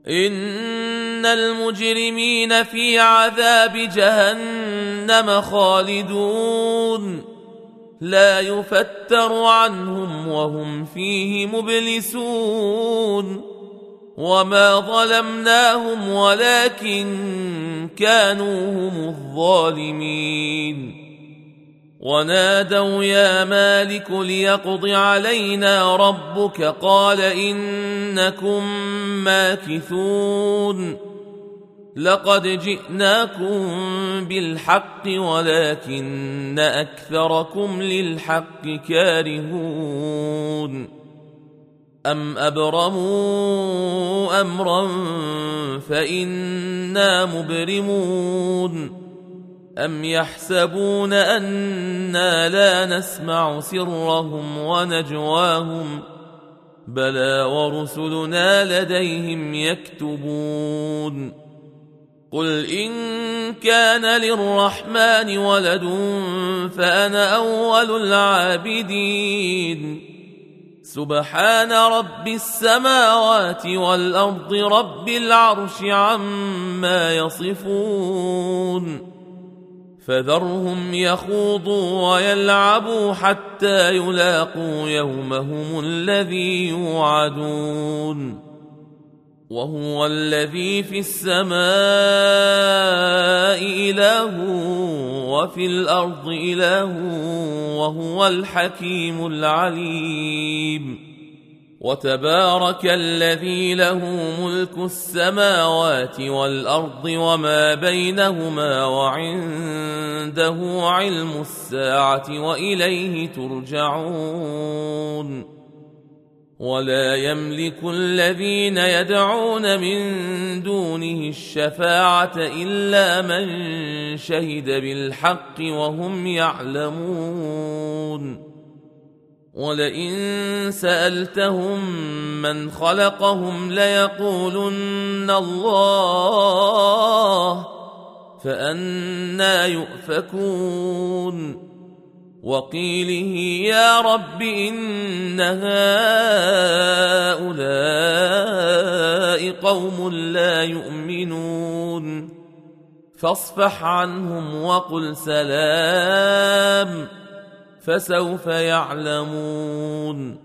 إن المجرمين في عذاب جهنم خالدون لا يفتر عنهم وهم فيه مبلسون وما ظلمناهم ولكن كانوا هم الظالمين ونادوا يا مالك ليقض علينا ربك قال إنكم ماكثون لقد جئناكم بالحق ولكن أكثركم للحق كارهون أم أبرموا أمرا فإنا مبرمون أم يحسبون أنا لا نسمع سرهم ونجواهم بلى ورسلنا لديهم يكتبون قل إن كان للرحمن ولد فأنا أول العابدين سبحان رب السماوات والأرض رب العرش عما يصفون فذرهم يخوضوا ويلعبوا حتى يلاقوا يومهم الذي يوعدون وهو الذي في السماء إله وفي الأرض إله وهو الحكيم العليم وتبارك الذي له ملك السماوات والأرض وما بينهما وعنده علم الساعة وإليه ترجعون ولا يملك الذين يدعون من دونه الشفاعة إلا من شهد بالحق وهم يعلمون ولئن سألتهم من خلقهم ليقولن الله فأنى يؤفكون وقيله يا رب إن هؤلاء قوم لا يؤمنون فاصفح عنهم وقل سلام فسوف يعلمون